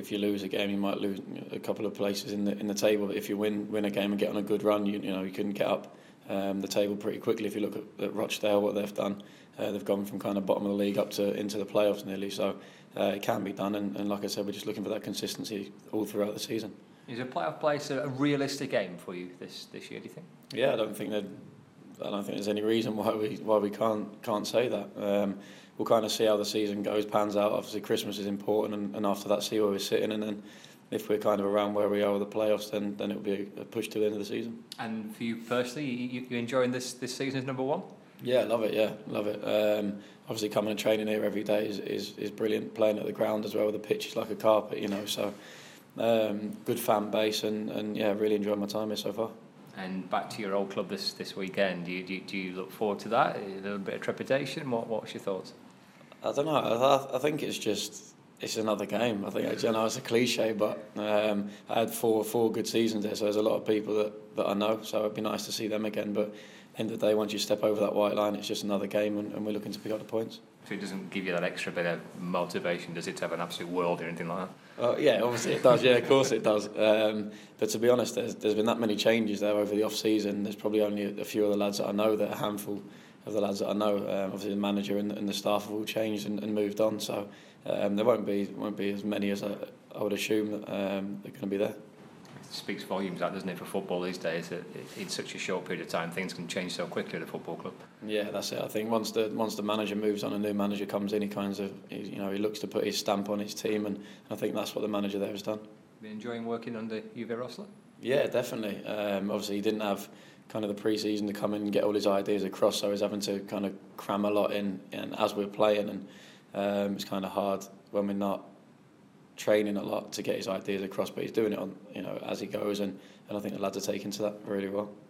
if you lose a game, you might lose a couple of places in the table. But if you win a game and get on a good run, you can get up the table pretty quickly. If you look at Rochdale, what they've done, they've gone from kind of bottom of the league up to into the playoffs nearly. So it can be done, and like I said, we're just looking for that consistency all throughout the season. Is a playoff place a realistic aim for you this year, do you think? Yeah, I don't think there's any reason why we can't say that. We'll kind of see how the season pans out. Obviously, Christmas is important, and after that, see where we're sitting, and then if we're kind of around where we are with the playoffs, then it'll be a push to the end of the season. And for you personally, you enjoying this season as number one? Yeah, love it. Yeah, love it. Obviously, coming and training here every day is brilliant. Playing at the ground as well, the pitch is like a carpet, So good fan base, and yeah, really enjoyed my time here so far. And back to your old club this weekend. Do you look forward to that? A little bit of trepidation. What's your thoughts? I don't know. I think it's another game. I think it's a cliche, but I had four good seasons there, so there's a lot of people that I know. So it'd be nice to see them again. But at the end of the day, once you step over that white line, it's just another game, and we're looking to pick up the points. So it doesn't give you that extra bit of motivation, does it, to have an absolute world or anything like that? Yeah, obviously it does. Yeah, of course it does. But to be honest, there's been that many changes there over the off season. There's probably only a few of the lads that I know, a handful of the lads that I know. Obviously the manager and the staff have all changed and moved on. So there won't be as many as I would assume that they're going to be there. It speaks volumes, that, doesn't it, for football these days? That in such a short period of time, things can change so quickly at a football club. Yeah, that's it. I think once the manager moves on, a new manager comes in, he looks to put his stamp on his team, and I think that's what the manager there has done. Been enjoying working under Uwe Rosler? Yeah, definitely. Obviously, he didn't have kind of the pre-season to come in and get all his ideas across, so he's having to kind of cram a lot in, and as we're playing, and it's kind of hard when we're not training a lot to get his ideas across, but he's doing it on as he goes, and I think the lads are taking to that really well.